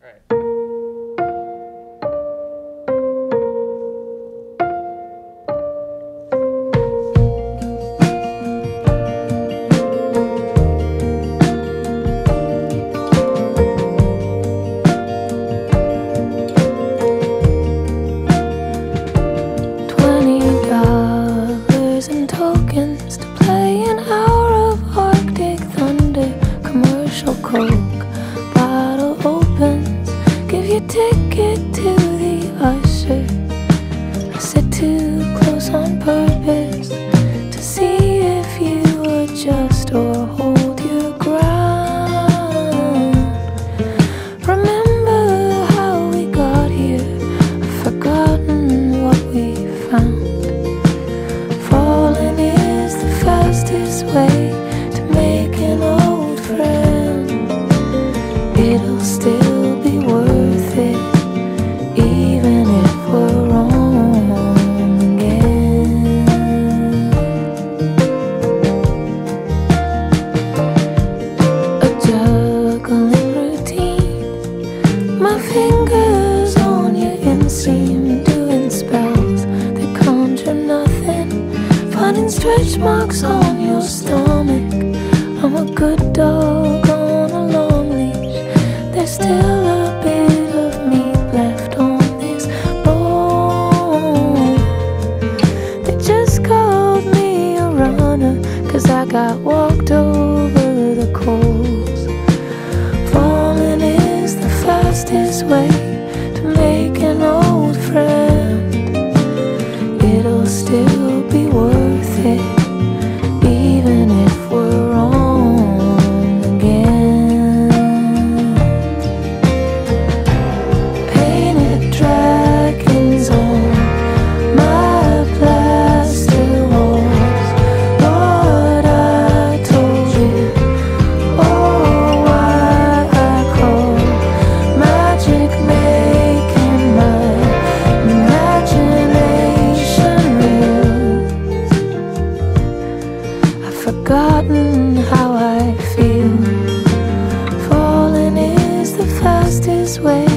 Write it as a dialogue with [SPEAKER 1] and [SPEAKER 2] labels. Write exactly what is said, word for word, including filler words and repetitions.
[SPEAKER 1] Alright.
[SPEAKER 2] Tokens to play an hour of Arctic thunder. Commercial Coke bottle opens. Give your ticket to the usher. I sit too close on purpose to see if you adjust or hold your ground. Remember how we got here. I've forgotten what we found. Falling is the fastest way to make an old friend. It'll still be worth it, even if we're wrong again. A juggling routine, my fingers on your inseam, doing spells that conjure nothing. Finding stretch marks on your stomach. I'm a good dog on a long leash. There's still a bit of meat left on this bone. They just called me a runner, 'cause I got walked over the coals. Falling is the fastest way to make an old friend. It'll still be worth it, even if we're wrong again. Painted dragons on my plaster walls. Lord, I told you, oh, why I call magic making my imagination real. I've forgotten how I feel. Falling is the fastest way